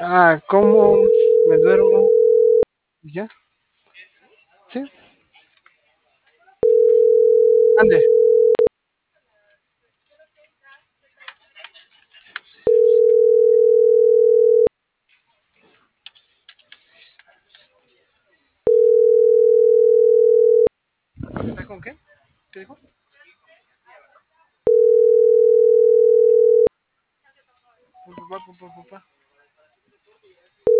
Como, me duermo, y ya, sí, ande. ¿Está con qué? ¿Qué dijo? Papá, papá, papá.